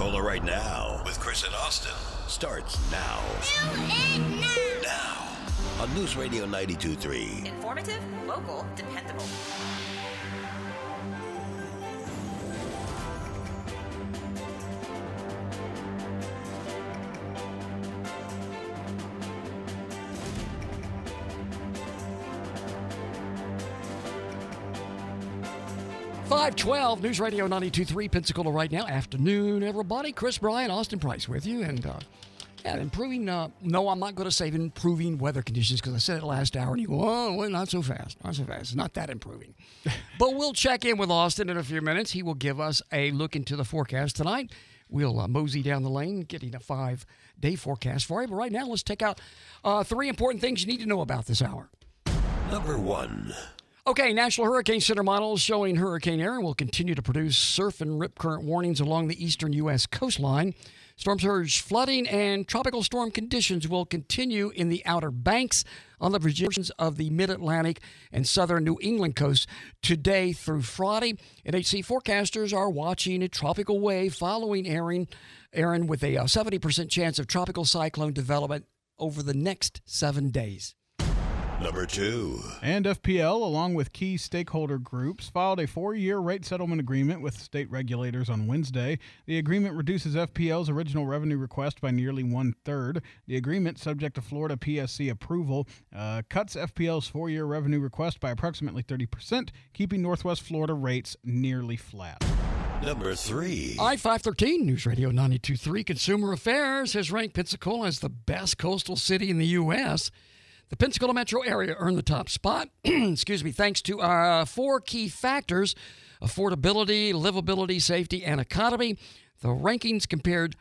Pensacola right now with Chris and Austin starts now. Now on News Radio 92.3. Informative, local, dependable. .512 News Radio 92.3 Pensacola right now. Afternoon, everybody. Chris Bryant, Austin Price with you. And improving, no, I'm not going to say improving weather conditions because I said it last hour and you go, oh, well, not so fast. Not so fast. It's not that improving. But we'll check in with Austin in a few minutes. He will give us a look into the forecast tonight. We'll mosey down the lane, getting a 5-day forecast for you. But right now, let's take out 3 important things you need to know about this hour. Number 1. Okay, National Hurricane Center models showing Hurricane Aaron will continue to produce surf and rip current warnings along the eastern U.S. coastline. Storm surge, flooding, and tropical storm conditions will continue in the Outer Banks on the portions of the Mid-Atlantic and southern New England coast today through Friday. NHC forecasters are watching a tropical wave following Aaron with a 70% chance of tropical cyclone development over the next 7 days. Number 2. And FPL, along with key stakeholder groups, filed a 4-year rate settlement agreement with state regulators on Wednesday. The agreement reduces FPL's original revenue request by nearly 1/3. The agreement, subject to Florida PSC approval, cuts FPL's 4-year revenue request by approximately 30%, keeping Northwest Florida rates nearly flat. Number 3. I-513 News Radio 92.3 Consumer Affairs has ranked Pensacola as the best coastal city in the U.S. The Pensacola metro area earned the top spot, thanks to our 4 key factors: affordability, livability, safety, and economy. The rankings compared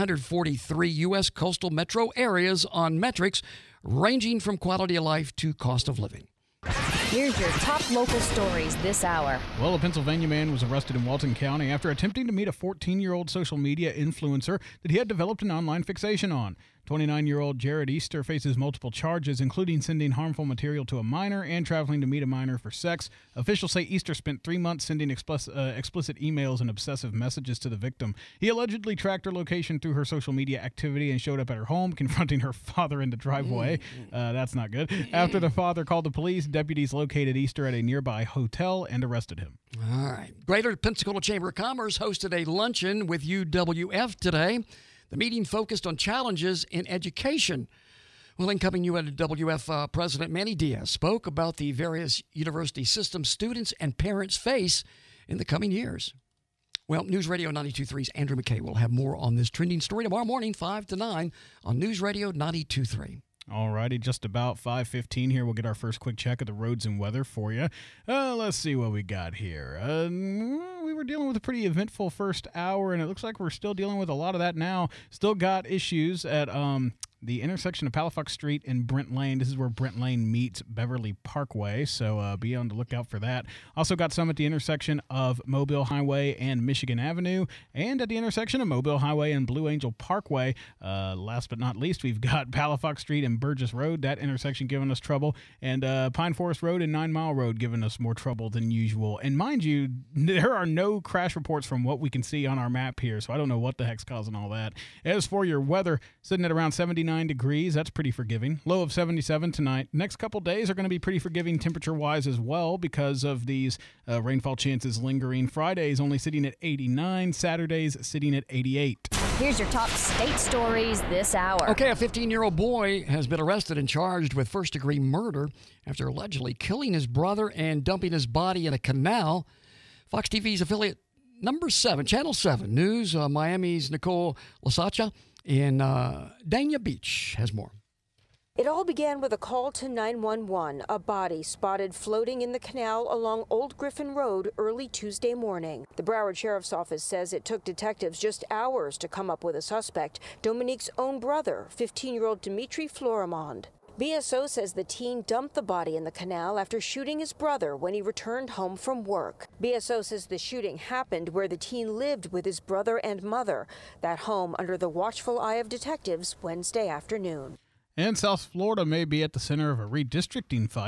143 U.S. coastal metro areas on metrics ranging from quality of life to cost of living. Here's your top local stories this hour. Well, a Pennsylvania man was arrested in Walton County after attempting to meet a 14-year-old social media influencer that he had developed an online fixation on. 29-year-old Jared Easter faces multiple charges, including sending harmful material to a minor and traveling to meet a minor for sex. Officials say Easter spent 3 months sending explicit emails and obsessive messages to the victim. He allegedly tracked her location through her social media activity and showed up at her home, confronting her father in the driveway. That's not good. After the father called the police, deputies located Easter at a nearby hotel and arrested him. All right. Greater Pensacola Chamber of Commerce hosted a luncheon with UWF today. The meeting focused on challenges in education. Well, incoming UWF President Manny Diaz spoke about the various university systems students and parents face in the coming years. Well, News Radio 92.3's Andrew McKay will have more on this trending story tomorrow morning, 5 to 9 on News Radio 92.3. All righty, just about 5:15 here. We'll get our first quick check of the roads and weather for you. Let's see what we got here. We were dealing with a pretty eventful first hour, and it looks like we're still dealing with a lot of that now. Still got issues at the intersection of Palafox Street and Brent Lane. This is where Brent Lane meets Beverly Parkway, so be on the lookout for that. Also got some at the intersection of Mobile Highway and Michigan Avenue, and at the intersection of Mobile Highway and Blue Angel Parkway. Last but not least, we've got Palafox Street and Burgess Road, that intersection giving us trouble, and Pine Forest Road and 9 Mile Road giving us more trouble than usual. And mind you, there are no crash reports from what we can see on our map here, so I don't know what the heck's causing all that. As for your weather, sitting at around 79 degrees. That's pretty forgiving. Low of 77 tonight. Next couple days are going to be pretty forgiving temperature-wise as well because of these rainfall chances lingering. Fridays only sitting at 89. Saturdays sitting at 88. Here's your top state stories this hour. Okay, a 15-year-old boy has been arrested and charged with first-degree murder after allegedly killing his brother and dumping his body in a canal. Fox TV's affiliate number 7, Channel 7 News, Miami's Nicole Lasacha in Dania Beach has more. It all began with a call to 911, a body spotted floating in the canal along Old Griffin Road early Tuesday morning. The Broward Sheriff's Office says it took detectives just hours to come up with a suspect, Dominique's own brother, 15-year-old Dimitri Florimond. BSO says the teen dumped the body in the canal after shooting his brother when he returned home from work. BSO says the shooting happened where the teen lived with his brother and mother, that home under the watchful eye of detectives Wednesday afternoon. And South Florida may be at the center of a redistricting fight.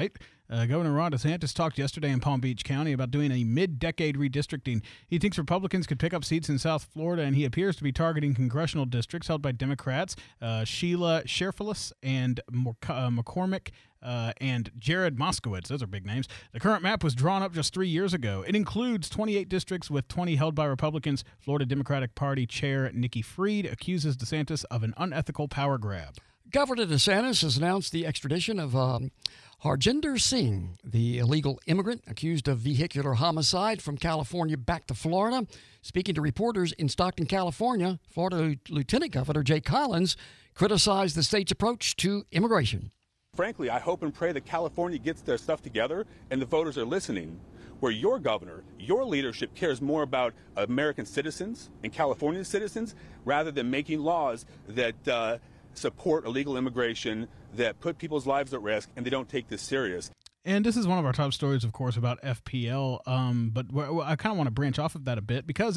Governor Ron DeSantis talked yesterday in Palm Beach County about doing a mid-decade redistricting. He thinks Republicans could pick up seats in South Florida, and he appears to be targeting congressional districts held by Democrats, Sheila Sherfilis and McCormick and Jared Moskowitz. Those are big names. The current map was drawn up just 3 years ago. It includes 28 districts with 20 held by Republicans. Florida Democratic Party Chair Nikki Fried accuses DeSantis of an unethical power grab. Governor DeSantis has announced the extradition of Harjinder Singh, the illegal immigrant accused of vehicular homicide, from California back to Florida. Speaking to reporters in Stockton, California, Florida Lieutenant Governor Jay Collins criticized the state's approach to immigration. Frankly, I hope and pray that California gets their stuff together and the voters are listening, where your governor, your leadership cares more about American citizens and Californian citizens rather than making laws that support illegal immigration, that put people's lives at risk, and they don't take this serious. And this is one of our top stories, of course, about FPL, but I kind of want to branch off of that a bit because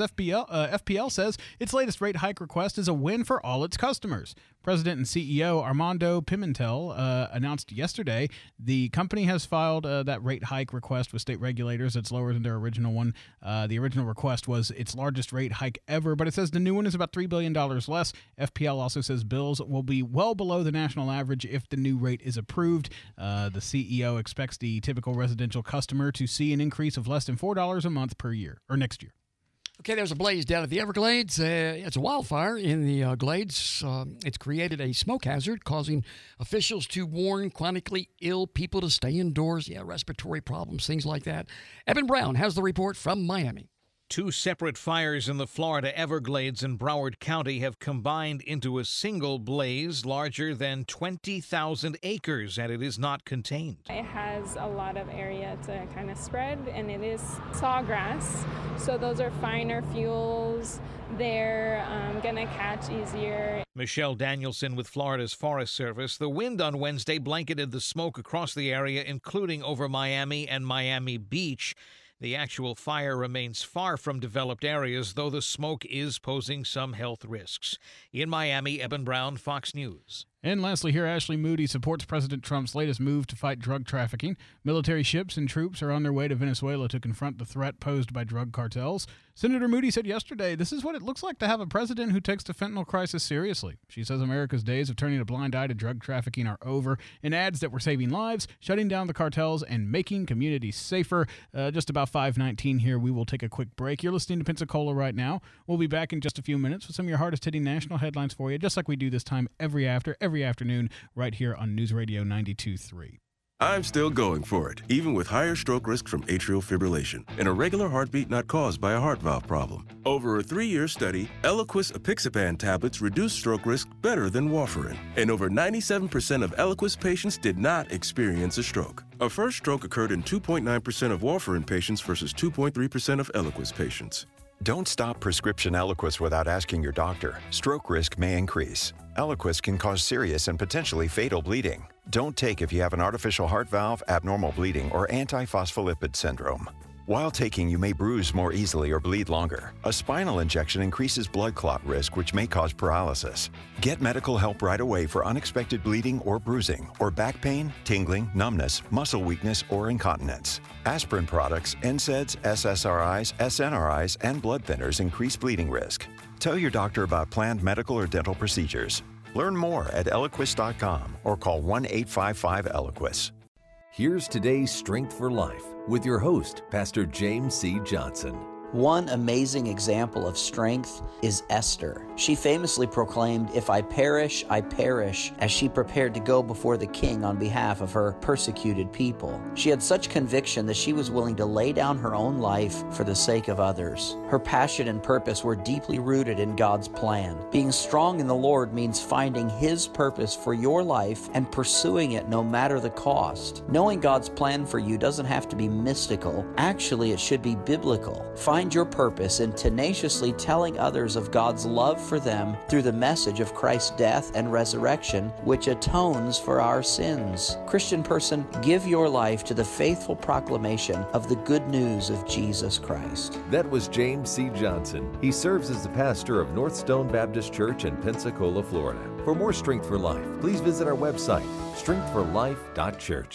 FPL says its latest rate hike request is a win for all its customers. President and CEO Armando Pimentel announced yesterday the company has filed that rate hike request with state regulators. It's lower than their original one. The original request was its largest rate hike ever, but it says the new one is about $3 billion less. FPL also says bills will be well below the national average if the new rate is approved. The CEO expects the typical residential customer to see an increase of less than $4 a month per year, or next year. Okay, there's a blaze down at the Everglades. It's a wildfire in the Glades. It's created a smoke hazard, causing officials to warn chronically ill people to stay indoors. Yeah, respiratory problems, things like that. Evan Brown has the report from Miami. Two separate fires in the Florida Everglades and Broward County have combined into a single blaze larger than 20,000 acres, and it is not contained. It has a lot of area to kind of spread, and it is sawgrass, so those are finer fuels. They're going to catch easier. Michelle Danielson with Florida's Forest Service. The wind on Wednesday blanketed the smoke across the area, including over Miami and Miami Beach. The actual fire remains far from developed areas, though the smoke is posing some health risks. In Miami, Eben Brown, Fox News. And lastly here, Ashley Moody supports President Trump's latest move to fight drug trafficking. Military ships and troops are on their way to Venezuela to confront the threat posed by drug cartels. Senator Moody said yesterday, this is what it looks like to have a president who takes the fentanyl crisis seriously. She says America's days of turning a blind eye to drug trafficking are over, and adds that we're saving lives, shutting down the cartels, and making communities safer. Just about 5:19 here. We will take a quick break. You're listening to Pensacola right now. We'll be back in just a few minutes with some of your hardest-hitting national headlines for you, just like we do this time every afternoon right here on News Radio 92.3. I'm still going for it, even with higher stroke risk from atrial fibrillation, an irregular heartbeat not caused by a heart valve problem. Over a 3-year study, Eliquis apixaban tablets reduced stroke risk better than warfarin, and over 97% of Eliquis patients did not experience a stroke. A first stroke occurred in 2.9% of warfarin patients versus 2.3% of Eliquis patients. Don't stop prescription Eliquis without asking your doctor. Stroke risk may increase. Eliquis can cause serious and potentially fatal bleeding. Don't take if you have an artificial heart valve, abnormal bleeding, or antiphospholipid syndrome. While taking, you may bruise more easily or bleed longer. A spinal injection increases blood clot risk, which may cause paralysis. Get medical help right away for unexpected bleeding or bruising, or back pain, tingling, numbness, muscle weakness, or incontinence. Aspirin products, NSAIDs, SSRIs, SNRIs, and blood thinners increase bleeding risk. Tell your doctor about planned medical or dental procedures. Learn more at Eliquis.com or call 1-855-ELIQUIS. Here's today's Strength for Life with your host, Pastor James C. Johnson. One amazing example of strength is Esther. She famously proclaimed, "If I perish, I perish," as she prepared to go before the king on behalf of her persecuted people. She had such conviction that she was willing to lay down her own life for the sake of others. Her passion and purpose were deeply rooted in God's plan. Being strong in the Lord means finding His purpose for your life and pursuing it no matter the cost. Knowing God's plan for you doesn't have to be mystical. Actually, it should be biblical. Find your purpose in tenaciously telling others of God's love for them through the message of Christ's death and resurrection, which atones for our sins. Christian person, give your life to the faithful proclamation of the good news of Jesus Christ. That was James C. Johnson. He serves as the pastor of North Stone Baptist Church in Pensacola, Florida. For more Strength for Life, please visit our website, strengthforlife.church.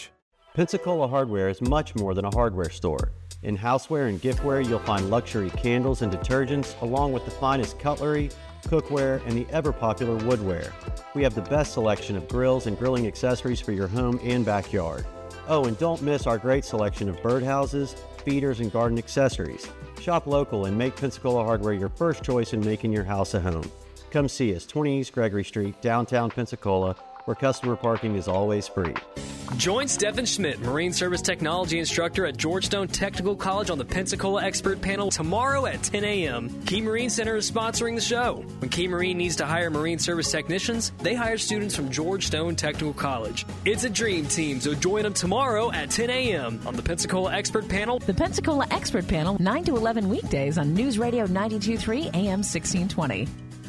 Pensacola Hardware is much more than a hardware store. In houseware and giftware, you'll find luxury candles and detergents, along with the finest cutlery, cookware, and the ever-popular woodware. We have the best selection of grills and grilling accessories for your home and backyard. Oh, and don't miss our great selection of birdhouses, feeders, and garden accessories. Shop local and make Pensacola Hardware your first choice in making your house a home. Come see us, 20 East Gregory Street, downtown Pensacola, where customer parking is always free. Join Stephen Schmidt, Marine Service Technology Instructor at Georgetown Technical College on the Pensacola Expert Panel tomorrow at 10 a.m. Key Marine Center is sponsoring the show. When Key Marine needs to hire Marine Service technicians, they hire students from Georgetown Technical College. It's a dream team, so join them tomorrow at 10 a.m. on the Pensacola Expert Panel. The Pensacola Expert Panel, 9 to 11 weekdays on News Radio 92.3 AM 1620.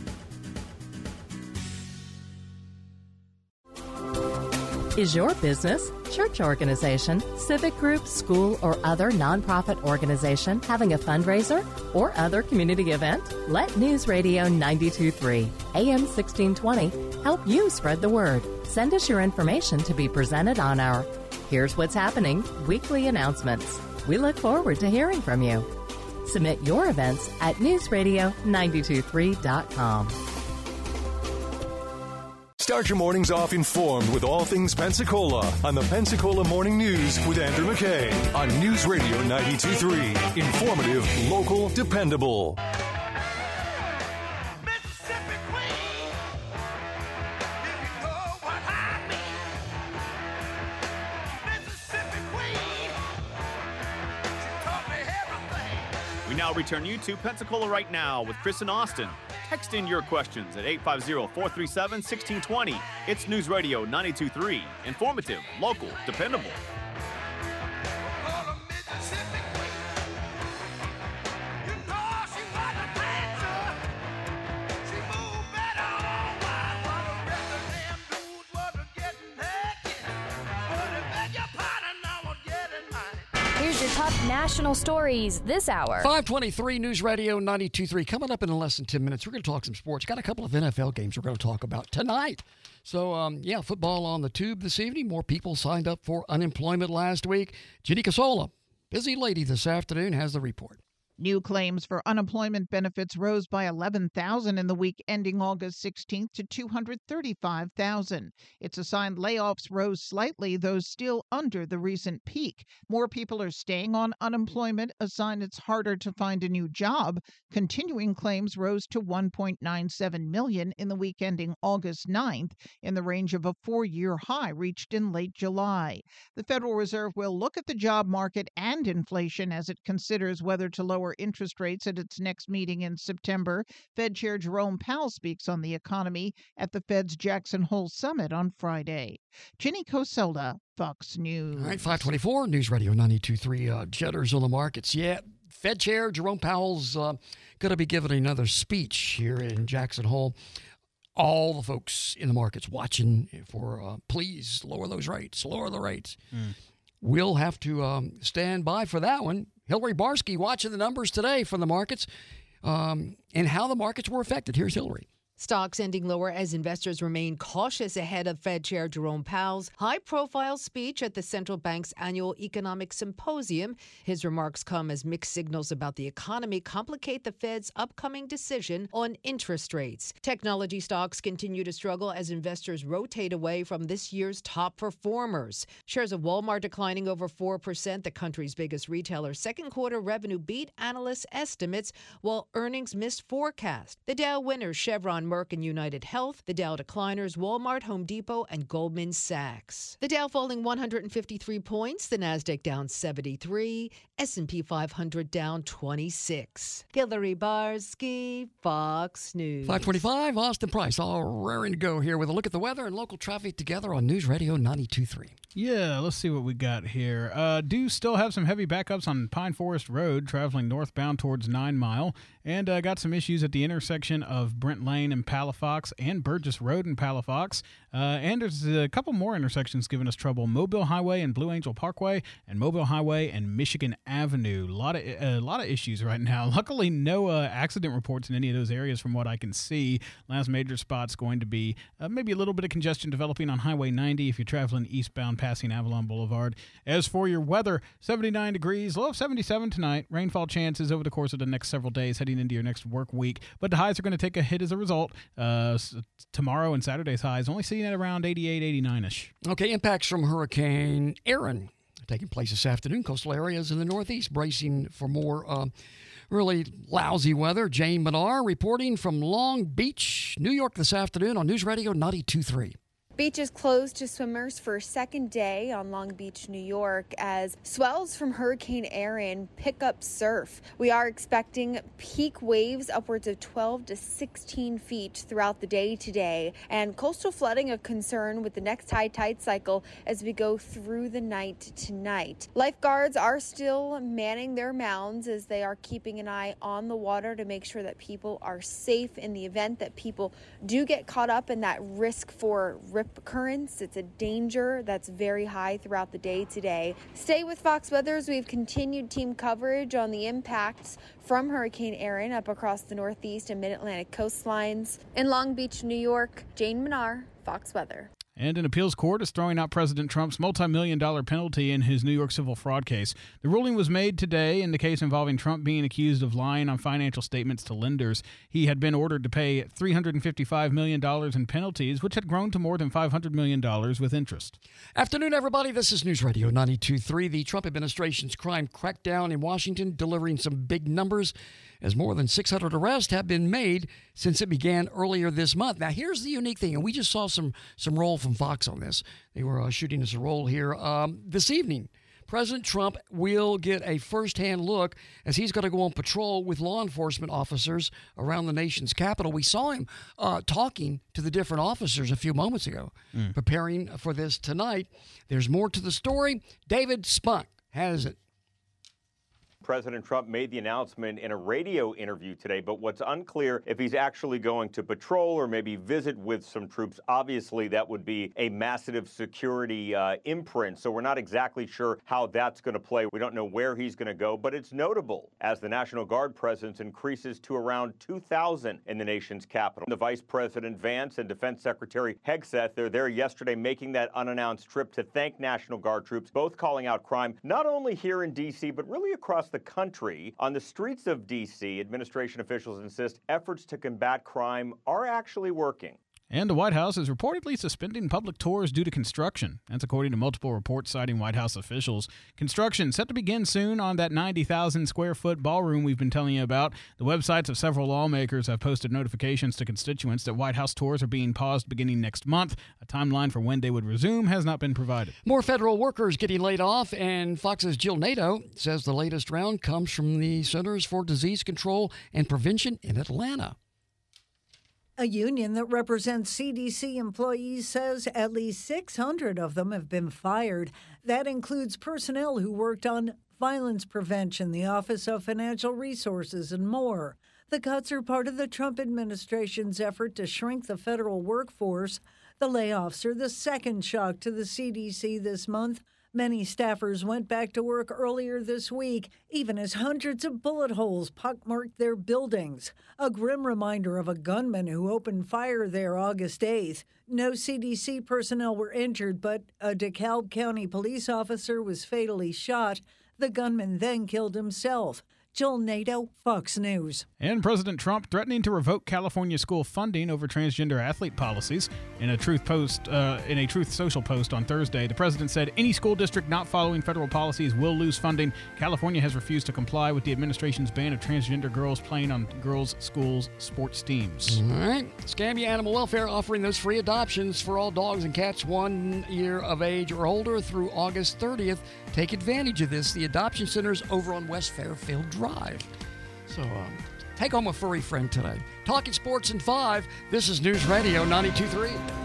Is your business, church organization, civic group, school, or other nonprofit organization having a fundraiser or other community event? Let News Radio 92.3 AM 1620 help you spread the word. Send us your information to be presented on our Here's What's Happening weekly announcements. We look forward to hearing from you. Submit your events at newsradio923.com. Start your mornings off informed with all things Pensacola on the Pensacola Morning News with Andrew McKay on News Radio 92.3. Informative, local, dependable. We now return you to Pensacola Right Now with Chris and Austin. Text in your questions at 850-437-1620. It's News Radio 92.3. Informative, local, dependable. Here's your top national stories this hour. 523 News Radio 92.3. Coming up in less than 10 minutes, we're going to talk some sports. Got a couple of NFL games we're going to talk about tonight. So, football on the tube this evening. More people signed up for unemployment last week. Jenny Casola, busy lady this afternoon, has the report. New claims for unemployment benefits rose by 11,000 in the week ending August 16th to 235,000. It's assigned layoffs rose slightly, though still under the recent peak. More people are staying on unemployment, a sign it's harder to find a new job. Continuing claims rose to 1.97 million in the week ending August 9th, in the range of a 4-year high reached in late July. The Federal Reserve will look at the job market and inflation as it considers whether to lower interest rates at its next meeting in September. Fed Chair Jerome Powell speaks on the economy at the Fed's Jackson Hole Summit on Friday. Jenny Coselda, Fox News. All right, 524 News Radio 92.3. Jitters on the markets. Yeah, Fed Chair Jerome Powell's going to be giving another speech here in Jackson Hole. All the folks in the markets watching for, please lower those rates, lower the rates. We'll have to stand by for that one. Hillary Barsky watching the numbers today from the markets and how the markets were affected. Here's Hillary. Stocks ending lower as investors remain cautious ahead of Fed Chair Jerome Powell's high-profile speech at the central bank's annual economic symposium. His remarks come as mixed signals about the economy complicate the Fed's upcoming decision on interest rates. Technology stocks continue to struggle as investors rotate away from this year's top performers. Shares of Walmart declining over 4%, the country's biggest retailer. Second quarter revenue beat analysts' estimates, while earnings missed forecast. The Dow winners, Chevron, Merck, and United Health. The Dow decliners, Walmart, Home Depot, and Goldman Sachs. The Dow falling 153 points, the Nasdaq down 73, S&P 500 down 26. Hillary Barsky, Fox News. 525, Austin Price, all raring to go here with a look at the weather and local traffic together on News Radio 92.3. Yeah, let's see what we got here. Do still have some heavy backups on Pine Forest Road, traveling northbound towards 9 Mile. and got some issues at the intersection of Brent Lane and Palafox and Burgess Road in Palafox. And there's a couple more intersections giving us trouble. Mobile Highway and Blue Angel Parkway, and Mobile Highway and Michigan Avenue. A lot of issues right now. Luckily, no accident reports in any of those areas from what I can see. Last major spot's going to be maybe a little bit of congestion developing on Highway 90 if you're traveling eastbound passing Avalon Boulevard. As for your weather, 79 degrees, low of 77 tonight. Rainfall chances over the course of the next several days heading into your next work week. But the highs are going to take a hit as a result. Tomorrow and Saturday's highs only seen at around 88, 89-ish. Okay, impacts from Hurricane Aaron taking place this afternoon. Coastal areas in the Northeast bracing for more really lousy weather. Jane Menard reporting from Long Beach, New York this afternoon on News Radio 92.3. Beaches closed to swimmers for a second day on Long Beach, New York, as swells from Hurricane Aaron pick up surf. We are expecting peak waves upwards of 12 to 16 feet throughout the day today, and coastal flooding a concern with the next high tide cycle as we go through the night tonight. Lifeguards are still manning their mounds as they are keeping an eye on the water to make sure that people are safe in the event that people do get caught up in that risk for rip currents. It's a danger that's very high throughout the day today. Stay with Fox Weather as we've continued team coverage on the impacts from Hurricane Aaron up across the Northeast and Mid-Atlantic coastlines. In Long Beach, New York, Jane Menard, Fox Weather. And an appeals court is throwing out President Trump's multi-million-dollar penalty in his New York civil fraud case. The ruling was made today in the case involving Trump being accused of lying on financial statements to lenders. He had been ordered to pay $355 million in penalties, which had grown to more than $500 million with interest. Afternoon, everybody. This is News Radio 92.3. The Trump administration's crime crackdown in Washington delivering some big numbers, as more than 600 arrests have been made since it began earlier this month. Now, here's the unique thing, and we just saw some roll from Fox on this. They were shooting us a roll here. This evening, President Trump will get a firsthand look as he's going to go on patrol with law enforcement officers around the nation's capital. We saw him talking to the different officers a few moments ago, preparing for this tonight. There's more to the story. David Spunk has it. President Trump made the announcement in a radio interview today, but what's unclear if he's actually going to patrol or maybe visit with some troops. Obviously, that would be a massive security imprint, so we're not exactly sure how that's going to play. We don't know where he's going to go, but it's notable as the National Guard presence increases to around 2,000 in the nation's capital. The Vice President Vance and Defense Secretary Hegseth, they're there yesterday making that unannounced trip to thank National Guard troops, both calling out crime, not only here in D.C., but really across the country. On the streets of D.C., administration officials insist efforts to combat crime are actually working. And the White House is reportedly suspending public tours due to construction. That's according to multiple reports citing White House officials. Construction set to begin soon on that 90,000 square foot ballroom we've been telling you about. The websites of several lawmakers have posted notifications to constituents that White House tours are being paused beginning next month. A timeline for when they would resume has not been provided. More federal workers getting laid off, and Fox's Jill Nato says the latest round comes from the Centers for Disease Control and Prevention in Atlanta. A union that represents CDC employees says at least 600 of them have been fired. That includes personnel who worked on violence prevention, the Office of Financial Resources, and more. The cuts are part of the Trump administration's effort to shrink the federal workforce. The layoffs are the second shock to the CDC this month. Many staffers went back to work earlier this week, even as hundreds of bullet holes pockmarked their buildings. A grim reminder of a gunman who opened fire there August 8th. No CDC personnel were injured, but a DeKalb County police officer was fatally shot. The gunman then killed himself. Jill Nato, Fox News. And President Trump threatening to revoke California school funding over transgender athlete policies. In a Truth Social post on Thursday, the president said any school district not following federal policies will lose funding. California has refused to comply with the administration's ban of transgender girls playing on girls' schools' sports teams. All right. Scambia Animal Welfare offering those free adoptions for all dogs and cats 1 year of age or older through August 30th. Take advantage of this. The adoption center's over on West Fairfield Drive. So take home a furry friend today. Talking sports in 5. This is News Radio 92.3.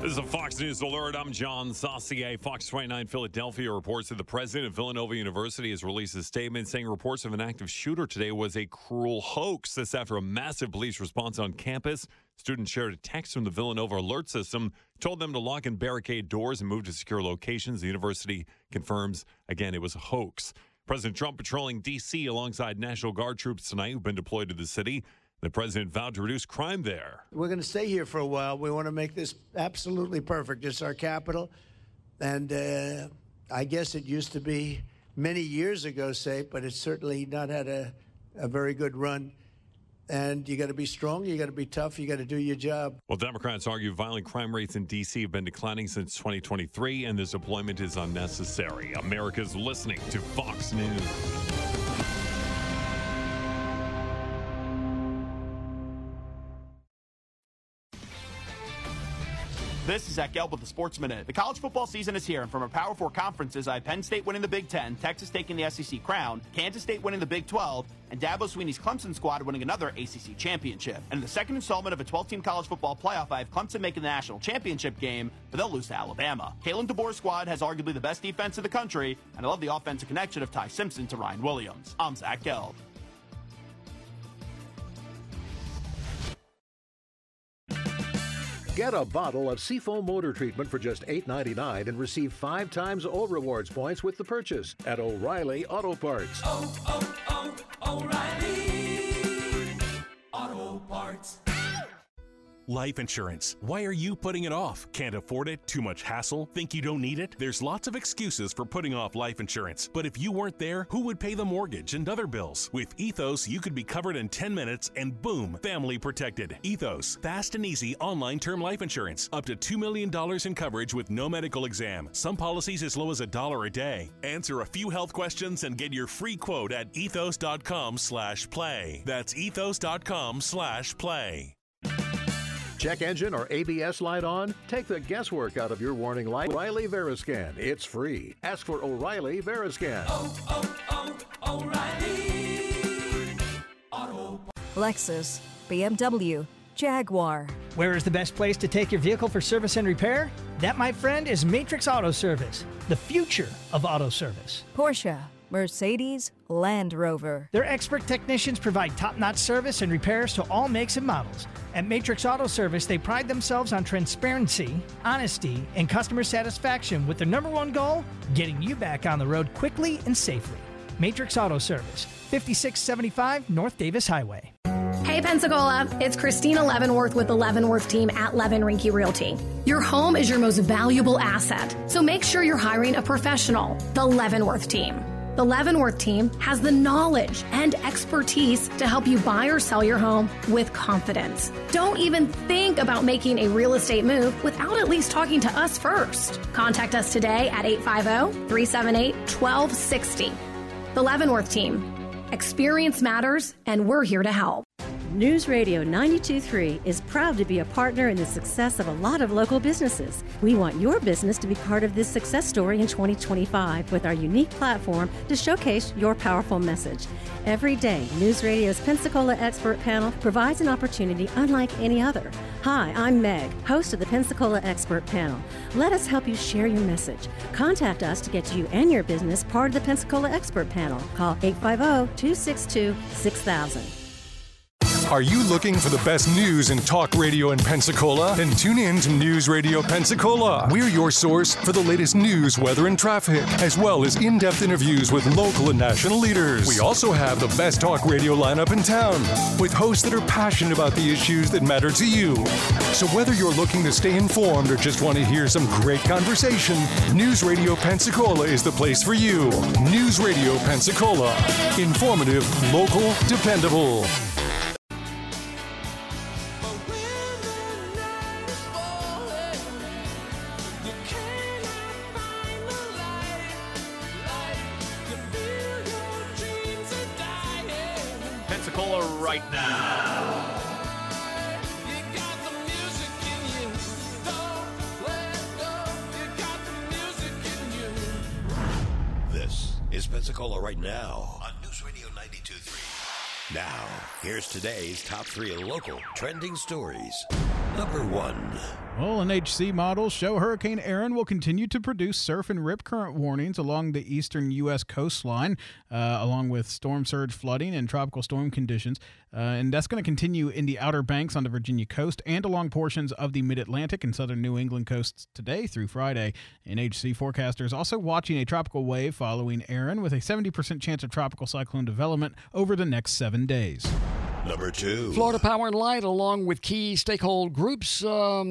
This is a Fox News alert. I'm John Saucier. Fox 29 Philadelphia reports that the president of Villanova University has released a statement saying reports of an active shooter today was a cruel hoax. This after a massive police response on campus. Students shared a text from the Villanova alert system, told them to lock and barricade doors and move to secure locations. The university confirms, again, it was a hoax. President Trump patrolling D.C. alongside National Guard troops tonight who've been deployed to the city. The president vowed to reduce crime there. We're going to stay here for a while. We want to make this absolutely perfect. It's our capital. And I guess it used to be many years ago safe, but it's certainly not had a very good run. And you got to be strong. You got to be tough. You got to do your job. Well, Democrats argue violent crime rates in D.C. have been declining since 2023, and this deployment is unnecessary. America's listening to Fox News. This is Zach Gelb with the Sports Minute. The college football season is here, and from our Power 4 conferences, I have Penn State winning the Big Ten, Texas taking the SEC crown, Kansas State winning the Big 12, and Dabo Swinney's Clemson squad winning another ACC championship. And in the second installment of a 12-team college football playoff, I have Clemson making the national championship game, but they'll lose to Alabama. Kalen DeBoer's squad has arguably the best defense in the country, and I love the offensive connection of Ty Simpson to Ryan Williams. I'm Zach Gelb. Get a bottle of Seafoam motor treatment for just $8.99 and receive 5 times O rewards points with the purchase at O'Reilly Auto Parts. O'Reilly Auto Parts. Life insurance. Why are you putting it off? Can't afford it? Too much hassle? Think you don't need it? There's lots of excuses for putting off life insurance. But if you weren't there, who would pay the mortgage and other bills? With Ethos, you could be covered in 10 minutes and boom, family protected. Ethos, fast and easy online term life insurance. Up to $2 million in coverage with no medical exam. Some policies as low as $1 a day. Answer a few health questions and get your free quote at ethos.com/play. That's ethos.com/play. Check engine or ABS light on? Take the guesswork out of your warning light. O'Reilly Veriscan. It's free. Ask for O'Reilly Veriscan. O'Reilly Auto Parts. Lexus, BMW, Jaguar. Where is the best place to take your vehicle for service and repair? That, my friend, is Matrix Auto Service, the future of auto service. Porsche, Mercedes, Land Rover. Their expert technicians provide top-notch service and repairs to all makes and models. At Matrix Auto Service, they pride themselves on transparency, honesty, and customer satisfaction with their number one goal, getting you back on the road quickly and safely. Matrix Auto Service, 5675 North Davis Highway. Hey Pensacola, it's Christina Leavenworth with the Leavenworth team at Levin Rinke Realty. Your home is your most valuable asset, so make sure you're hiring a professional, the Leavenworth team. The Leavenworth team has the knowledge and expertise to help you buy or sell your home with confidence. Don't even think about making a real estate move without at least talking to us first. Contact us today at 850-378-1260. The Leavenworth team. Experience matters, and we're here to help. News Radio 92.3 is proud to be a partner in the success of a lot of local businesses. We want your business to be part of this success story in 2025 with our unique platform to showcase your powerful message. Every day, News Radio's Pensacola Expert Panel provides an opportunity unlike any other. Hi, I'm Meg, host of the Pensacola Expert Panel. Let us help you share your message. Contact us to get you and your business part of the Pensacola Expert Panel. Call 850-262-6000. Are you looking for the best news in talk radio in Pensacola? Then tune in to News Radio Pensacola. We're your source for the latest news, weather, and traffic, as well as in-depth interviews with local and national leaders. We also have the best talk radio lineup in town, with hosts that are passionate about the issues that matter to you. So whether you're looking to stay informed or just want to hear some great conversation, News Radio Pensacola is the place for you. News Radio Pensacola. Informative, local, dependable. Pensacola right now. This is Pensacola right now on News Radio 92.3. Now, here's today's top 3 local trending stories. Number 1. Well, NHC models show Hurricane Erin will continue to produce surf and rip current warnings along the eastern U.S. coastline, along with storm surge flooding and tropical storm conditions. And that's going to continue in the Outer Banks on the Virginia coast and along portions of the mid-Atlantic and southern New England coasts today through Friday. NHC forecasters also watching a tropical wave following Erin with a 70% chance of tropical cyclone development over the next 7 days. Number 2. Florida Power and Light, along with key stakeholder groups, filed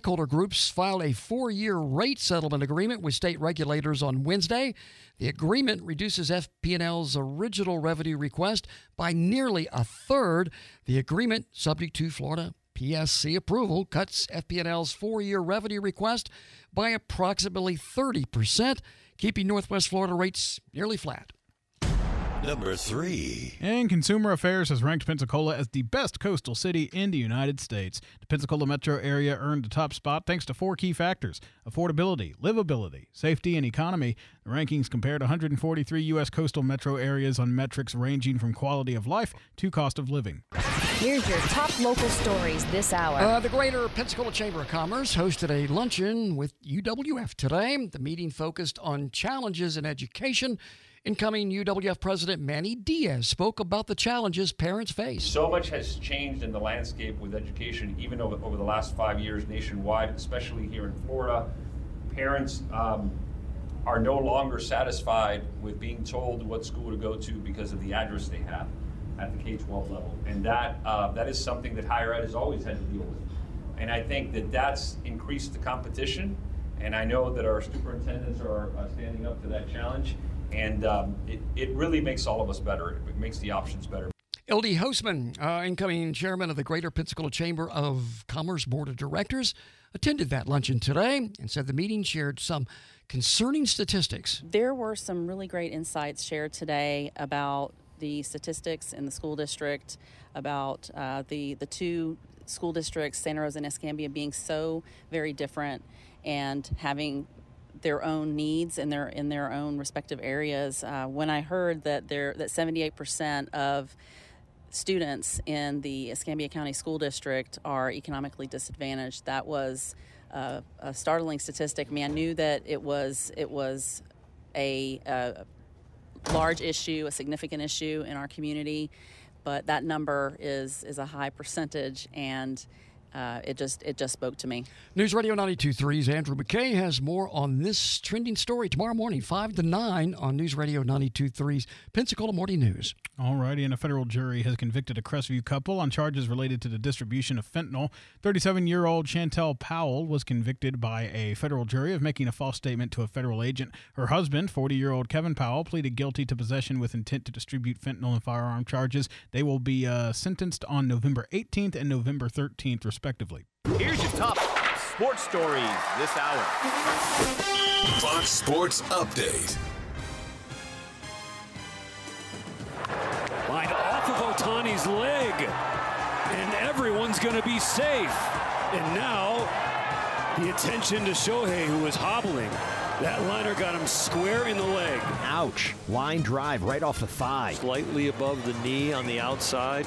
a 4-year rate settlement agreement with state regulators on Wednesday. The agreement reduces FP&L's original revenue request by nearly a third. The agreement, subject to Florida PSC approval, cuts FP&L's 4-year revenue request by approximately 30%, keeping Northwest Florida rates nearly flat. Number 3. And Consumer Affairs has ranked Pensacola as the best coastal city in the United States. The Pensacola metro area earned the top spot thanks to 4 key factors: affordability, livability, safety, and economy. The rankings compared 143 U.S. coastal metro areas on metrics ranging from quality of life to cost of living. Here's your top local stories this hour. The Greater Pensacola Chamber of Commerce hosted a luncheon with UWF today. The meeting focused on challenges in education. Incoming UWF President Manny Diaz spoke about the challenges parents face. So much has changed in the landscape with education, even over the last 5 years nationwide, especially here in Florida. Parents are no longer satisfied with being told what school to go to because of the address they have at the K-12 level. And that is something that higher ed has always had to deal with. And I think that that's increased the competition. And I know that our superintendents are standing up to that challenge. And it really makes all of us better. It makes the options better. L.D. Hostman, incoming chairman of the Greater Pensacola Chamber of Commerce Board of Directors, attended that luncheon today and said the meeting shared some concerning statistics. There were some really great insights shared today about the statistics in the school district, about the 2 school districts, Santa Rosa and Escambia, being so very different and having their own needs in their own respective areas. When I heard that 78% of students in the Escambia County School District are economically disadvantaged, that was a startling statistic. I mean, I knew that it was a large issue, a significant issue in our community, but that number is a high percentage, and it just spoke to me. News Radio 92.3's Andrew McKay has more on this trending story tomorrow morning, 5 to 9 on News Radio 92.3's Pensacola Morning News. All righty, and a federal jury has convicted a Crestview couple on charges related to the distribution of fentanyl. 37-year-old Chantel Powell was convicted by a federal jury of making a false statement to a federal agent. Her husband, 40-year-old Kevin Powell, pleaded guilty to possession with intent to distribute fentanyl and firearm charges. They will be sentenced on November 18th and November 13th, respectively. Here's your top sports stories this hour. Fox Sports Update. Line off of Ohtani's leg, and everyone's going to be safe. And now, the attention to Shohei, who was hobbling. That liner got him square in the leg. Ouch. Line drive right off the thigh. Slightly above the knee on the outside.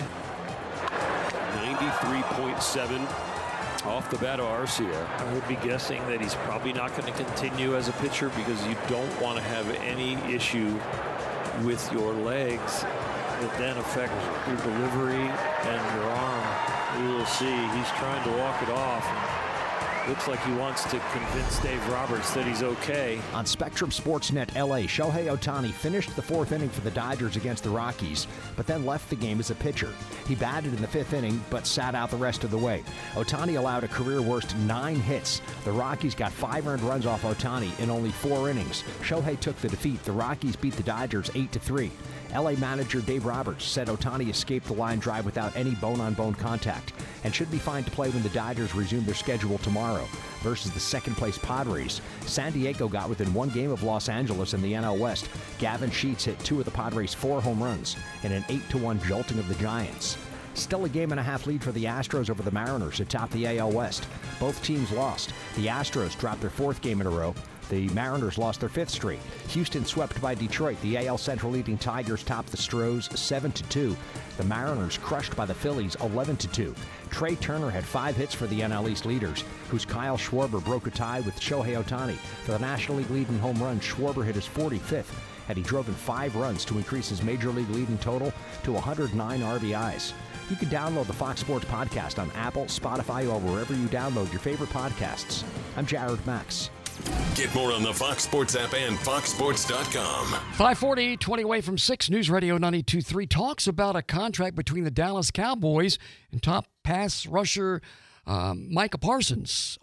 93.7 off the bat of Arcia. I would be guessing that he's probably not going to continue as a pitcher because you don't want to have any issue with your legs that then affect your delivery and your arm. We will see. He's trying to walk it off. Looks like he wants to convince Dave Roberts that he's okay. On Spectrum Sportsnet LA, Shohei Ohtani finished the 4th inning for the Dodgers against the Rockies, but then left the game as a pitcher. He batted in the 5th inning, but sat out the rest of the way. Ohtani allowed a career-worst 9 hits. The Rockies got 5 earned runs off Ohtani in only 4 innings. Shohei took the defeat. The Rockies beat the Dodgers 8-3. LA manager Dave Roberts said Ohtani escaped the line drive without any bone-on-bone contact and should be fine to play when the Dodgers resume their schedule tomorrow versus the second-place Padres. San Diego got within 1 game of Los Angeles in the NL West. Gavin Sheets hit 2 of the Padres' 4 home runs in an 8-1 jolting of the Giants. Still a game-and-a-half lead for the Astros over the Mariners atop the AL West. Both teams lost. The Astros dropped their 4th game in a row. The Mariners lost their 5th straight. Houston swept by Detroit. The AL Central leading Tigers topped the Stros 7-2. The Mariners crushed by the Phillies 11-2. Trey Turner had 5 hits for the NL East leaders, whose Kyle Schwarber broke a tie with Shohei Ohtani. For the National League leading home run, Schwarber hit his 45th, and he drove in 5 runs to increase his Major League leading total to 109 RBIs. You can download the Fox Sports Podcast on Apple, Spotify, or wherever you download your favorite podcasts. I'm Jared Max. Get more on the Fox Sports app and foxsports.com. 5:40, 20 away from 6. News Radio 92.3 talks about a contract between the Dallas Cowboys and top pass rusher Micah Parsons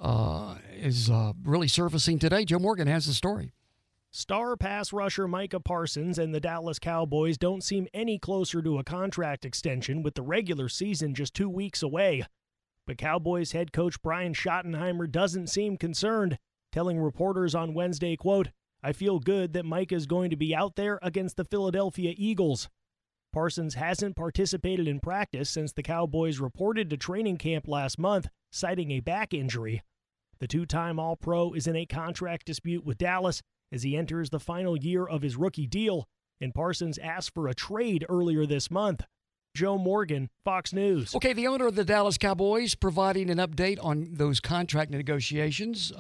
is really surfacing today. Joe Morgan has the story. Star pass rusher Micah Parsons and the Dallas Cowboys don't seem any closer to a contract extension with the regular season just 2 weeks away. But Cowboys head coach Brian Schottenheimer doesn't seem concerned, telling reporters on Wednesday, quote, "I feel good that Micah is going to be out there against the Philadelphia Eagles." Parsons hasn't participated in practice since the Cowboys reported to training camp last month, citing a back injury. The two-time All-Pro is in a contract dispute with Dallas as he enters the final year of his rookie deal, and Parsons asked for a trade earlier this month. Joe Morgan, Fox News. Okay, the owner of the Dallas Cowboys providing an update on those contract negotiations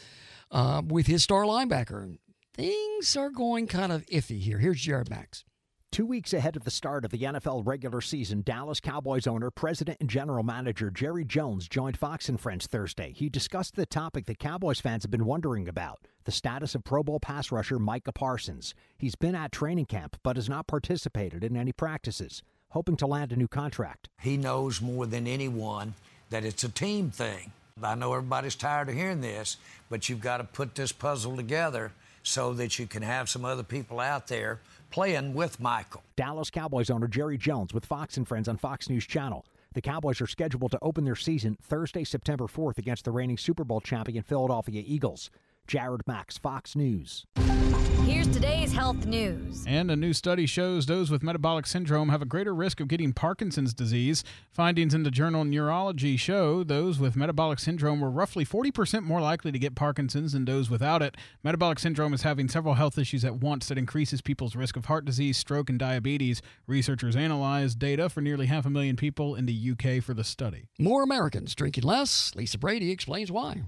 with his star linebacker. Things are going kind of iffy here. Here's Jared Max. 2 weeks ahead of the start of the NFL regular season, Dallas Cowboys owner, president, and general manager Jerry Jones joined Fox and Friends Thursday. He discussed the topic that Cowboys fans have been wondering about, the status of Pro Bowl pass rusher Micah Parsons. He's been at training camp but has not participated in any practices, hoping to land a new contract. He knows more than anyone that it's a team thing. I know everybody's tired of hearing this, but you've got to put this puzzle together so that you can have some other people out there playing with Michael. Dallas Cowboys owner Jerry Jones with Fox and Friends on Fox News Channel. The Cowboys are scheduled to open their season Thursday, September 4th against the reigning Super Bowl champion Philadelphia Eagles. Jared Max, Fox News. Here's today's health news. And a new study shows those with metabolic syndrome have a greater risk of getting Parkinson's disease. Findings in the journal Neurology show those with metabolic syndrome were roughly 40% more likely to get Parkinson's than those without it. Metabolic syndrome is having several health issues at once that increases people's risk of heart disease, stroke, and diabetes. Researchers analyzed data for nearly 500,000 people in the UK for the study. More Americans drinking less. Lisa Brady explains why.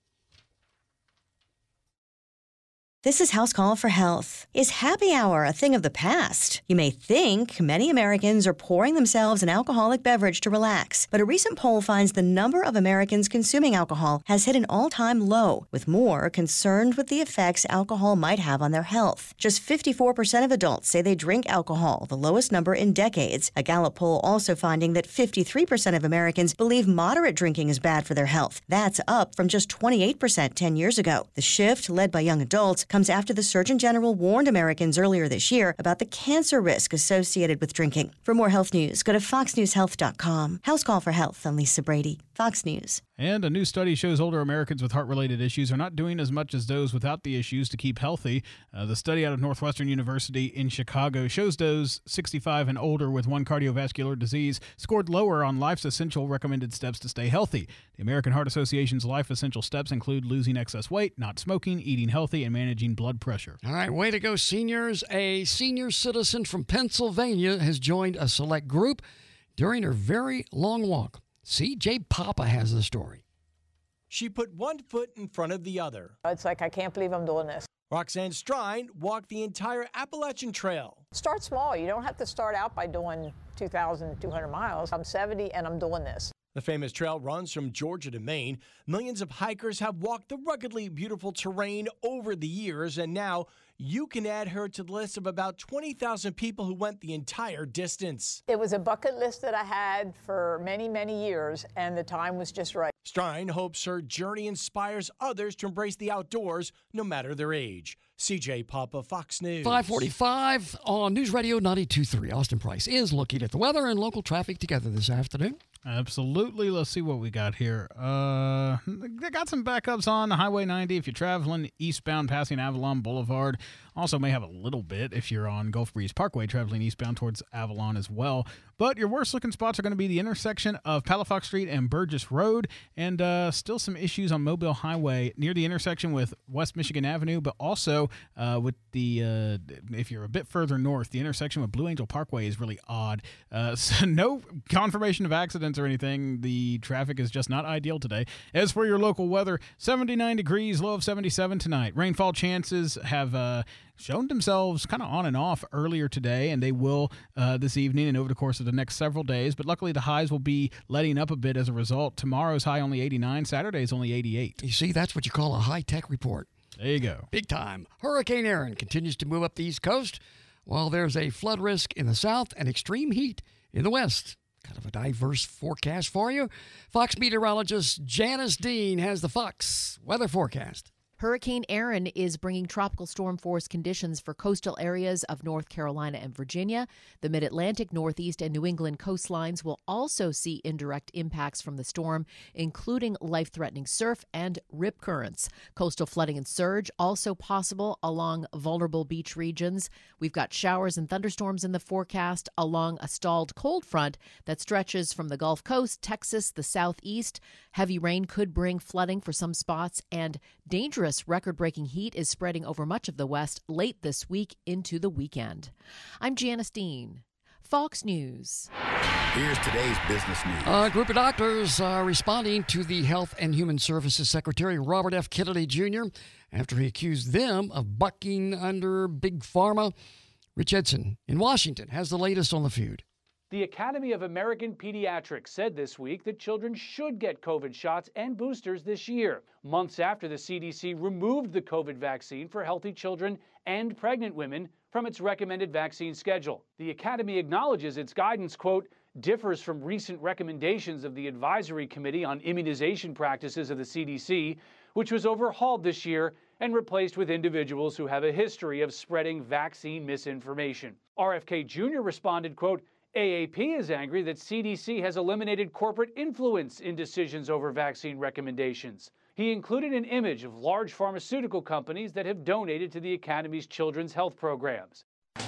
This is House Call for Health. Is happy hour a thing of the past? You may think many Americans are pouring themselves an alcoholic beverage to relax, but a recent poll finds the number of Americans consuming alcohol has hit an all-time low, with more concerned with the effects alcohol might have on their health. Just 54% of adults say they drink alcohol, the lowest number in decades. A Gallup poll also finding that 53% of Americans believe moderate drinking is bad for their health. That's up from just 28% 10 years ago. The shift, led by young adults, comes after the Surgeon General warned Americans earlier this year about the cancer risk associated with drinking. For more health news, go to foxnewshealth.com. House Call for Health. I'm Lisa Brady, Fox News. And a new study shows older Americans with heart-related issues are not doing as much as those without the issues to keep healthy. The study out of Northwestern University in Chicago shows those 65 and older with one cardiovascular disease scored lower on life's essential recommended steps to stay healthy. The American Heart Association's life essential steps include losing excess weight, not smoking, eating healthy, and managing blood pressure. All right, way to go, seniors. A senior citizen from Pennsylvania has joined a select group during her very long walk. CJ Papa has the story. She put one foot in front of the other. It's like, I can't believe I'm doing this. Roxanne Strine walked the entire Appalachian Trail. Start small. You don't have to start out by doing 2,200 miles. I'm 70 and I'm doing this. The famous trail runs from Georgia to Maine. Millions of hikers have walked the ruggedly beautiful terrain over the years, and now you can add her to the list of about 20,000 people who went the entire distance. It was a bucket list that I had for many, many years, and the time was just right. Strine hopes her journey inspires others to embrace the outdoors, no matter their age. CJ Papa, Fox News. 5:45 on News Radio 92.3. Austin Price is looking at the weather and local traffic together this afternoon. Absolutely. Let's see what we got here. They got some backups on Highway 90 if you're traveling eastbound passing Avalon Boulevard. Also may have a little bit if you're on Gulf Breeze Parkway traveling eastbound towards Avalon as well. But your worst looking spots are going to be the intersection of Palafox Street and Burgess Road, and still some issues on Mobile Highway near the intersection with West Michigan Avenue, but also with the, if you're a bit further north, the intersection with Blue Angel Parkway is really odd. So no confirmation of accidents or anything. The traffic is just not ideal today. As for your local weather, 79 degrees, low of 77 tonight. Rainfall chances have shown themselves kind of on and off earlier today, and they will this evening and over the course of the next several days. But luckily, the highs will be letting up a bit as a result. Tomorrow's high only 89. Saturday's only 88. You see, that's what you call a high-tech report. There you go. Big time. Hurricane Erin continues to move up the East Coast, while there's a flood risk in the south and extreme heat in the west. Kind of a diverse forecast for you. Fox meteorologist Janice Dean has the Fox weather forecast. Hurricane Erin is bringing tropical storm force conditions for coastal areas of North Carolina and Virginia. The mid-Atlantic, Northeast, and New England coastlines will also see indirect impacts from the storm, including life-threatening surf and rip currents. Coastal flooding and surge also possible along vulnerable beach regions. We've got showers and thunderstorms in the forecast along a stalled cold front that stretches from the Gulf Coast, Texas, the southeast. Heavy rain could bring flooding for some spots, and dangerous record-breaking heat is spreading over much of the West late this week into the weekend. I'm Janice Dean, Fox News. Here's today's business news. A group of doctors are responding to the Health and Human Services Secretary Robert F. Kennedy Jr. after he accused them of bucking under Big Pharma. Rich Edson in Washington has the latest on the feud. The Academy of American Pediatrics said this week that children should get COVID shots and boosters this year, months after the CDC removed the COVID vaccine for healthy children and pregnant women from its recommended vaccine schedule. The Academy acknowledges its guidance, quote, differs from recent recommendations of the Advisory Committee on Immunization Practices of the CDC, which was overhauled this year and replaced with individuals who have a history of spreading vaccine misinformation. RFK Jr. responded, quote, AAP is angry that CDC has eliminated corporate influence in decisions over vaccine recommendations. He included an image of large pharmaceutical companies that have donated to the Academy's children's health programs.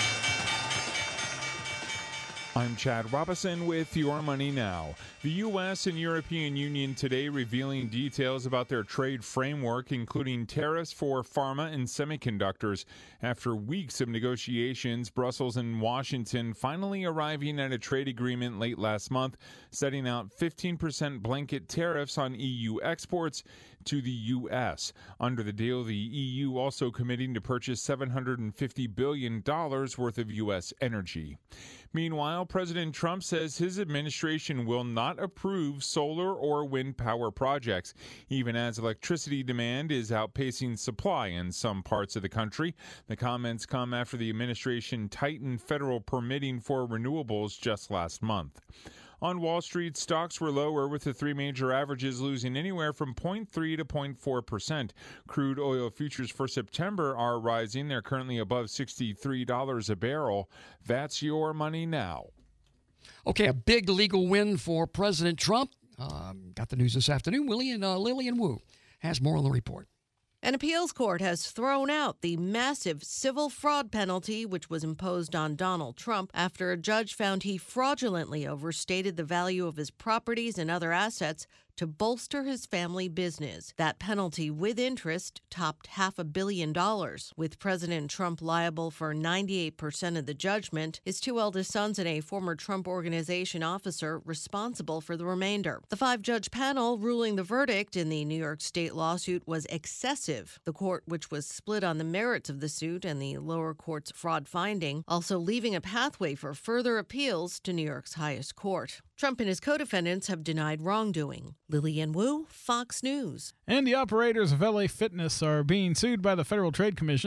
I'm Chad Robison with Your Money Now. The U.S. and European Union today revealing details about their trade framework, including tariffs for pharma and semiconductors. After weeks of negotiations, Brussels and Washington finally arriving at a trade agreement late last month, setting out 15% blanket tariffs on EU exports to the U.S. Under the deal, the EU also committing to purchase $750 billion worth of U.S. energy. Meanwhile, President Trump says his administration will not approve solar or wind power projects, even as electricity demand is outpacing supply in some parts of the country. The comments come after the administration tightened federal permitting for renewables just last month. On Wall Street, stocks were lower, with the three major averages losing anywhere from 0.3 to 0.4%. Crude oil futures for September are rising. They're currently above $63 a barrel. That's Your Money Now. Okay, a big legal win for President Trump. Got the news this afternoon. Lillian Wu has more on the report. An appeals court has thrown out the massive civil fraud penalty which was imposed on Donald Trump after a judge found he fraudulently overstated the value of his properties and other assets to bolster his family business. That penalty with interest topped $500 million, with President Trump liable for 98% of the judgment, his two eldest sons and a former Trump Organization officer responsible for the remainder. The five-judge panel ruling the verdict in the New York State lawsuit was excessive. The court, which was split on the merits of the suit and the lower court's fraud finding, also leaving a pathway for further appeals to New York's highest court. Trump and his co-defendants have denied wrongdoing. Lillian Wu, Fox News. And the operators of LA Fitness are being sued by the Federal Trade Commission.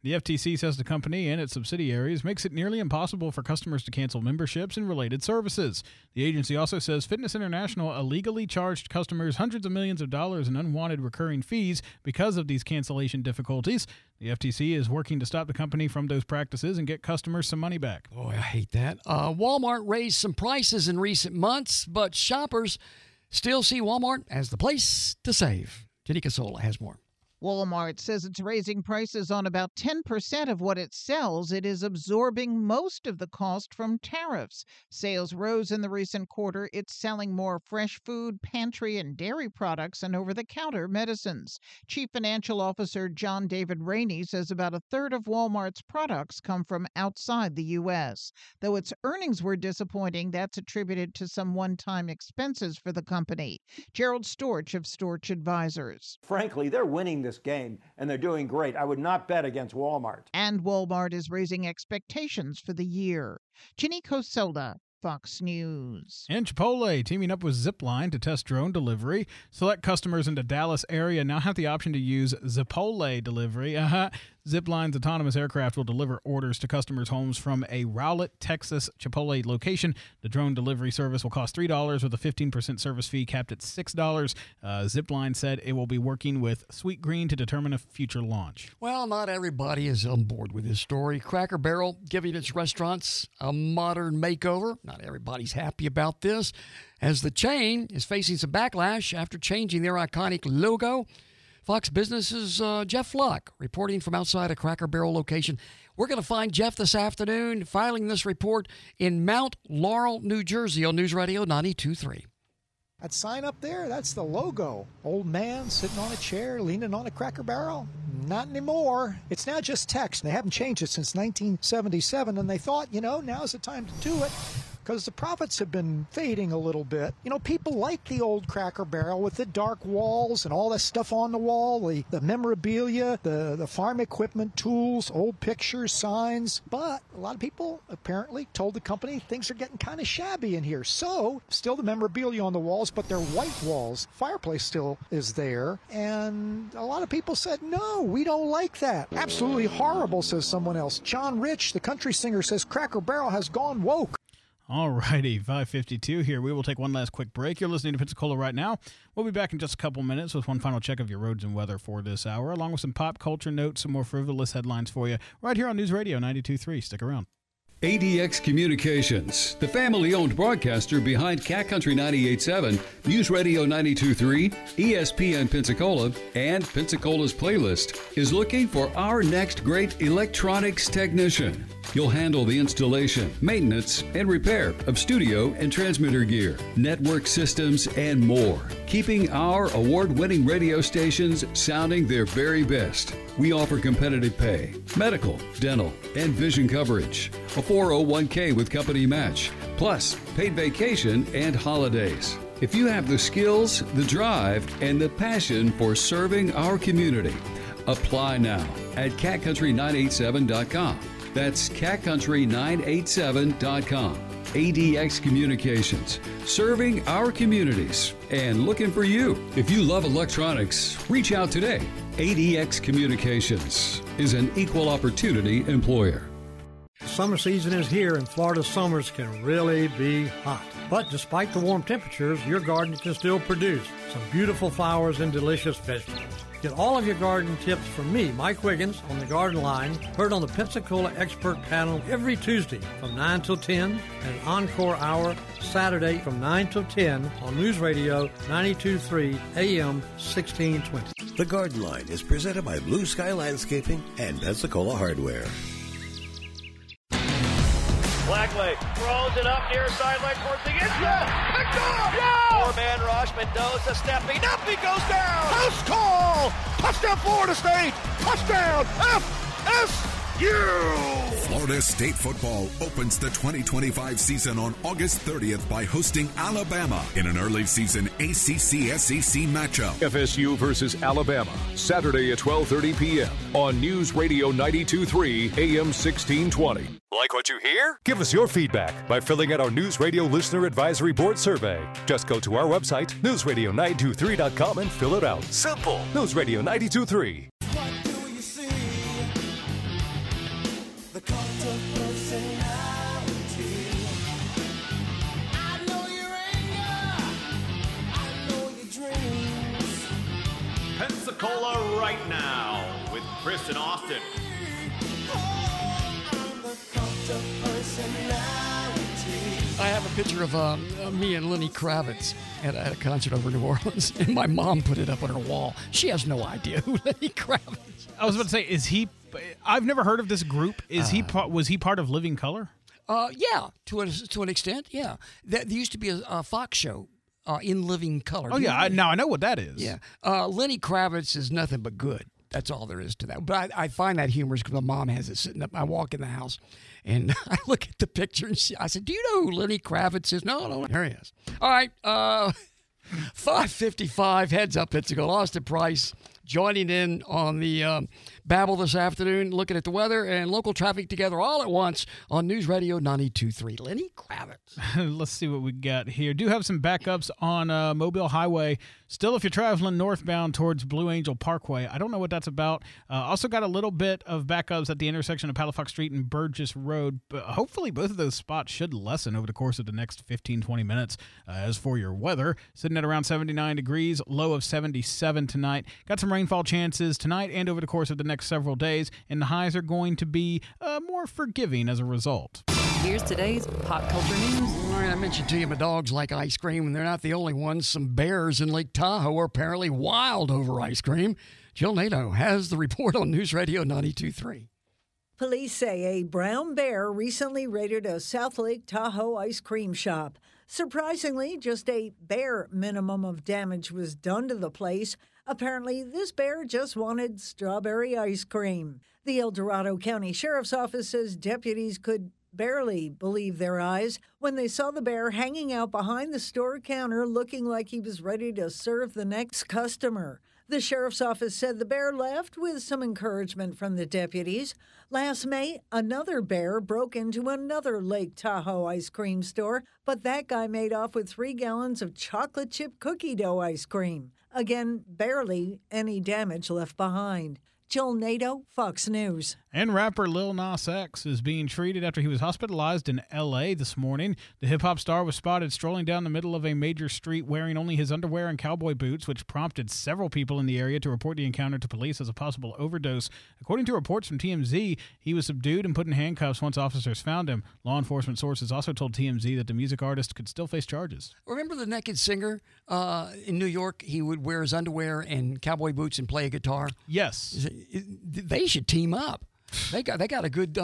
The FTC says the company and its subsidiaries makes it nearly impossible for customers to cancel memberships and related services. The agency also says Fitness International illegally charged customers hundreds of millions of dollars in unwanted recurring fees because of these cancellation difficulties. The FTC is working to stop the company from those practices and get customers some money back. Boy, I hate that. Walmart raised some prices in recent months, but shoppers still see Walmart as the place to save. Jenny Casola has more. Walmart says it's raising prices on about 10% of what it sells. It is absorbing most of the cost from tariffs. Sales rose in the recent quarter. It's selling more fresh food, pantry, and dairy products and over-the-counter medicines. Chief Financial Officer John David Rainey says about a third of Walmart's products come from outside the U.S. Though its earnings were disappointing, that's attributed to some one-time expenses for the company. Gerald Storch of Storch Advisors. Frankly, they're winning this game, and they're doing great. I would not bet against Walmart. And Walmart is raising expectations for the year. Jenny Cosola, Fox News. And Chipotle teaming up with Zipline to test drone delivery. Select customers in the Dallas area now have the option to use Zippole delivery. Zipline's autonomous aircraft will deliver orders to customers' homes from a Rowlett, Texas Chipotle location. The drone delivery service will cost $3 with a 15% service fee capped at $6. Zipline said it will be working with Sweetgreen to determine a future launch. Well, not everybody is on board with this story. Cracker Barrel giving its restaurants a modern makeover. Not everybody's happy about this, as the chain is facing some backlash after changing their iconic logo. Fox Business's Jeff Fluck reporting from outside a Cracker Barrel location. We're going to find Jeff this afternoon filing this report in Mount Laurel, New Jersey on News Radio 92.3. That sign up there, that's the logo. Old man sitting on a chair, leaning on a Cracker Barrel. Not anymore. It's now just text. They haven't changed it since 1977, and they thought, now's the time to do it, because the profits have been fading a little bit. People like the old Cracker Barrel with the dark walls and all that stuff on the wall, the memorabilia, the farm equipment, tools, old pictures, signs. But a lot of people apparently told the company things are getting kind of shabby in here. So, still the memorabilia on the walls, but they're white walls. Fireplace still is there. And a lot of people said, no, we don't like that. Absolutely horrible, says someone else. John Rich, the country singer, says Cracker Barrel has gone woke. All righty, 5:52 here. We will take one last quick break. You're listening to Pensacola right now. We'll be back in just a couple minutes with one final check of your roads and weather for this hour, along with some pop culture notes, some more frivolous headlines for you, right here on News Radio 92.3. Stick around. ADX Communications, the family-owned broadcaster behind Cat Country 98.7, News Radio 92.3, ESPN Pensacola, and Pensacola's Playlist, is looking for our next great electronics technician. You'll handle the installation, maintenance, and repair of studio and transmitter gear, network systems, and more, keeping our award-winning radio stations sounding their very best. We offer competitive pay, medical, dental, and vision coverage, a 401k with company match, plus paid vacation and holidays. If you have the skills, the drive, and the passion for serving our community, apply now at catcountry987.com. That's catcountry987.com. ADX Communications, serving our communities and looking for you. If you love electronics, reach out today. ADX Communications is an equal opportunity employer. Summer season is here, and Florida summers can really be hot. But despite the warm temperatures, your garden can still produce some beautiful flowers and delicious vegetables. Get all of your garden tips from me, Mike Wiggins, on the Garden Line, heard on the Pensacola Expert Panel every Tuesday from 9 till 10, and an encore hour Saturday from 9 till 10 on News Radio 92.3 AM 1620. The Garden Line is presented by Blue Sky Landscaping and Pensacola Hardware. Blackley throws it up near sideline towards the end zone. Picked off! Yeah! Four-man rush. Mendoza stepping up. He goes down. House call! Touchdown Florida State! Touchdown FSU! Florida State football opens the 2025 season on August 30th by hosting Alabama in an early season ACC-SEC matchup. FSU versus Alabama, Saturday at 12:30 p.m. on News Radio 92.3 AM 1620. Like what you hear? Give us your feedback by filling out our News Radio Listener Advisory Board survey. Just go to our website, newsradio923.com, and fill it out. Simple. News Radio 92.3. Pensacola right now with Chris and Austin. I have a picture of me and Lenny Kravitz at a concert over in New Orleans, and my mom put it up on her wall. She has no idea who Lenny Kravitz is. I was about to say, is he? I've never heard of this group. Is he? Was he part of Living Color? Yeah, to an extent, yeah. There used to be a Fox show in Living Color. Oh, yeah. Now I know what that is. Yeah. Lenny Kravitz is nothing but good. That's all there is to that. But I find that humorous because my mom has it sitting up. I walk in the house, and I look at the picture, and I said, do you know who Lenny Kravitz is? No, here he is. All right, 5:55, Heads Up Pensacola. Austin Price joining in on the Babble this afternoon, looking at the weather and local traffic together all at once on News Radio 92.3. Lenny Kravitz. Let's see what we got here. Do have some backups on Mobile Highway. Still, if you're traveling northbound towards Blue Angel Parkway, I don't know what that's about. Also got a little bit of backups at the intersection of Palafox Street and Burgess Road. But hopefully both of those spots should lessen over the course of the next 15-20 minutes. As for your weather, sitting at around 79 degrees, low of 77 tonight. Got some rainfall chances tonight and over the course of the next several days, and the highs are going to be more forgiving as a result. Here's today's pop culture news. All right, I mentioned to you my dogs like ice cream, and they're not the only ones. Some bears in Lake Tahoe are apparently wild over ice cream. Jill Nato has the report on News Radio 92.3. Police say a brown bear recently raided a South Lake Tahoe ice cream shop. Surprisingly, just a bare minimum of damage was done to the place. Apparently, this bear just wanted strawberry ice cream. The El Dorado County Sheriff's Office says deputies could barely believe their eyes when they saw the bear hanging out behind the store counter looking like he was ready to serve the next customer. The sheriff's office said the bear left with some encouragement from the deputies. Last May, another bear broke into another Lake Tahoe ice cream store, but that guy made off with 3 gallons of chocolate chip cookie dough ice cream. Again, barely any damage left behind. Jill Nato, Fox News. And rapper Lil Nas X is being treated after he was hospitalized in L.A. this morning. The hip-hop star was spotted strolling down the middle of a major street wearing only his underwear and cowboy boots, which prompted several people in the area to report the encounter to police as a possible overdose. According to reports from TMZ, he was subdued and put in handcuffs once officers found him. Law enforcement sources also told TMZ that the music artist could still face charges. Remember the Naked Singer in New York? He would wear his underwear and cowboy boots and play a guitar. Yes. They should team up. They got a good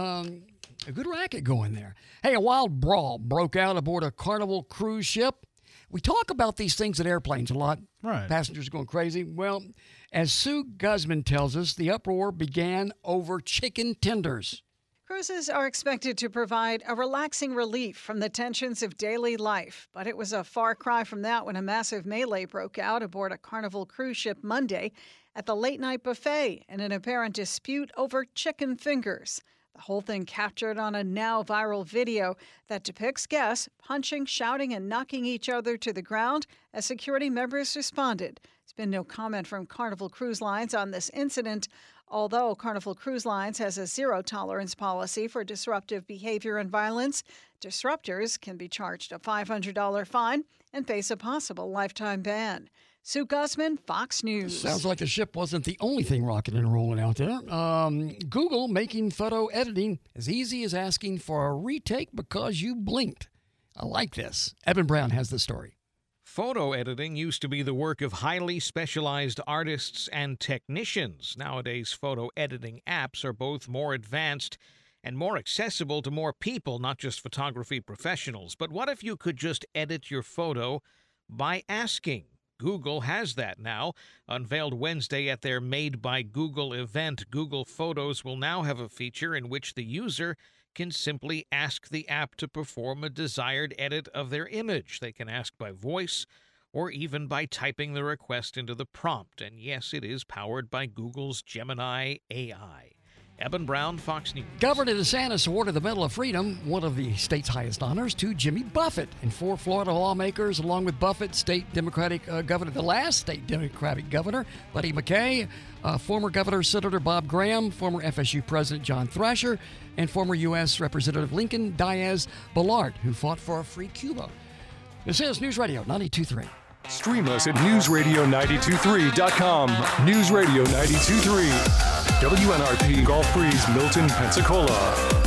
racket going there. Hey, a wild brawl broke out aboard a Carnival cruise ship. We talk about these things at airplanes a lot. Right. Passengers going crazy. Well, as Sue Guzman tells us, the uproar began over chicken tenders. Cruises are expected to provide a relaxing relief from the tensions of daily life, but it was a far cry from that when a massive melee broke out aboard a Carnival cruise ship Monday at the late-night buffet in an apparent dispute over chicken fingers. The whole thing captured on a now viral video that depicts guests punching, shouting, and knocking each other to the ground as security members responded. There's been no comment from Carnival Cruise Lines on this incident, although Carnival Cruise Lines has a zero-tolerance policy for disruptive behavior and violence. Disruptors can be charged a $500 fine and face a possible lifetime ban. Sue Guzman, Fox News. Sounds like the ship wasn't the only thing rocking and rolling out there. Google making photo editing as easy as asking for a retake because you blinked. I like this. Evan Brown has the story. Photo editing used to be the work of highly specialized artists and technicians. Nowadays, photo editing apps are both more advanced and more accessible to more people, not just photography professionals. But what if you could just edit your photo by asking? Google has that now. Unveiled Wednesday at their Made by Google event, Google Photos will now have a feature in which the user can simply ask the app to perform a desired edit of their image. They can ask by voice or even by typing the request into the prompt. And yes, it is powered by Google's Gemini AI. Eben Brown, Fox News. Governor DeSantis awarded the Medal of Freedom, one of the state's highest honors, to Jimmy Buffett. And 4 Florida lawmakers, along with Buffett, state Democratic governor, the last state Democratic governor, Buddy McKay, former Governor Senator Bob Graham, former FSU President John Thrasher, and former U.S. Representative Lincoln Diaz-Balart, who fought for a free Cuba. This is News Radio 92.3. Stream us at newsradio923.com. News Radio 92.3. WNRP Gulf Breeze, Milton, Pensacola.